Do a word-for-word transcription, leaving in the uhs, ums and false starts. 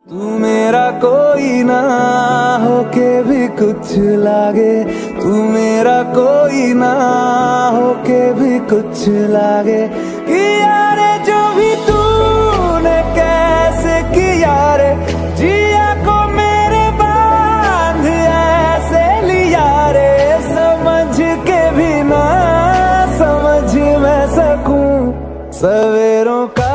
तू मेरा कोई ना होके भी कुछ लागे, तू मेरा कोई ना होके भी कुछ लागे। कि यारे जो भी तूने कैसे किया रे, जिया को मेरे बांध ऐसे लिया रे। समझ के भी ना समझ मैं सकूं सवेरों का